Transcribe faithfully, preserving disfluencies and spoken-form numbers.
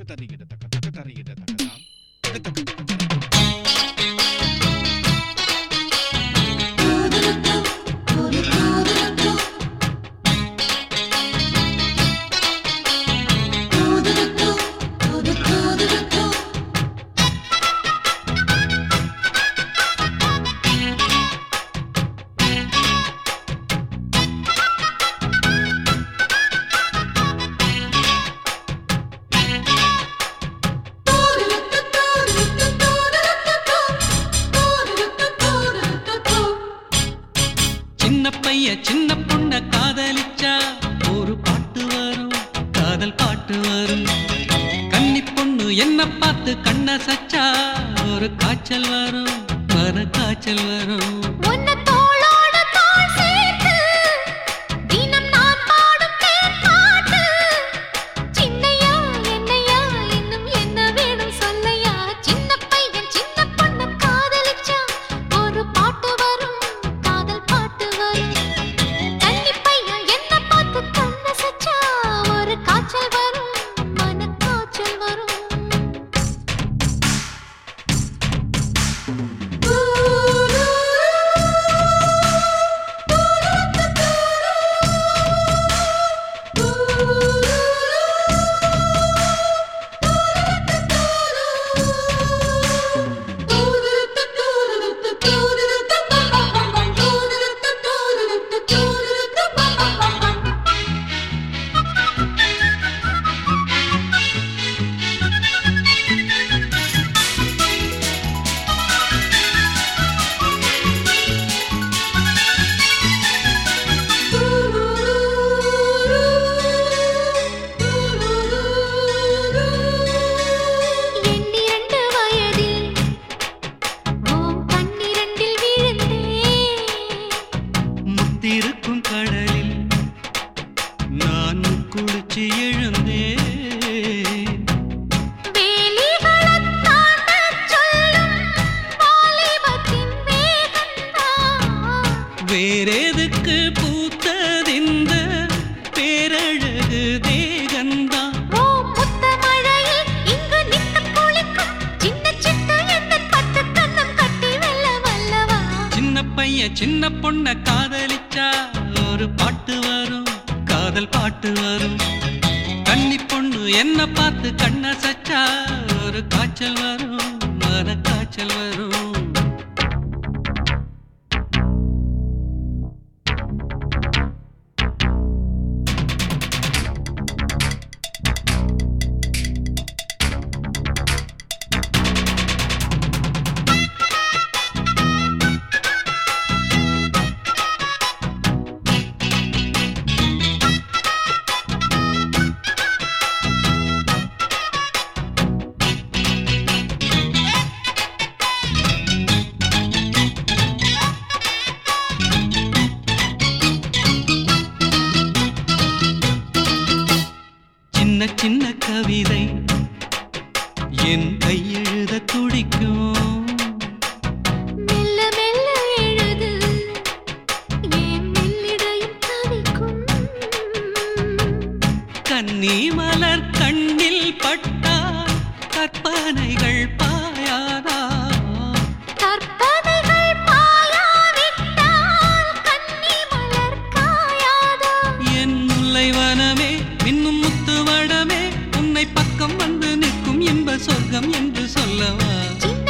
தரிகிட தக்க தக்க தரிகிட தக்கதாம் தக்க தக்க சின்ன பொண்ண காதலிச்சா ஒரு பாட்டு வரும், காதல் பாட்டு வரும். கன்னி பொண்ணு என்ன பார்த்து கண்ண சச்சா ஒரு காய்ச்சல் வரும், மன காய்ச்சல் வரும். இருக்கும் கடலில் நான் குளிச்சு எழுந்தேன். வேறெதுக்கு பூத்ததிந்த பேரழகு தேகந்தான். சின்ன பையன் சின்ன பொண்ண காதலிச்சா ஒரு பாட்டு வரும், காதல் பாட்டு வரும். கன்னி பொண்ணு என்ன பார்த்து கண்ண சச்சா ஒரு காய்ச்சல் வரும், மன காய்ச்சல் வரும். சின்ன சின்ன கவிதை என் கையெழுத துடிக்கும். மெல்ல மெல்ல எழுது என் மெல்லிடையும் தவிக்கும். கன்னி மலர் கண்ணில் பட்டால் கற்பனைகள் பாயாதா? கற்பனைகள் பாயாவிட்டால் கன்னி மலர் காயாதா? என் முல்லை வனமே மின்னும் முத்து வடமே உன்னை பக்கம் வந்து நிற்கும் இன்ப சொர்க்கம் என்று சொல்லவா?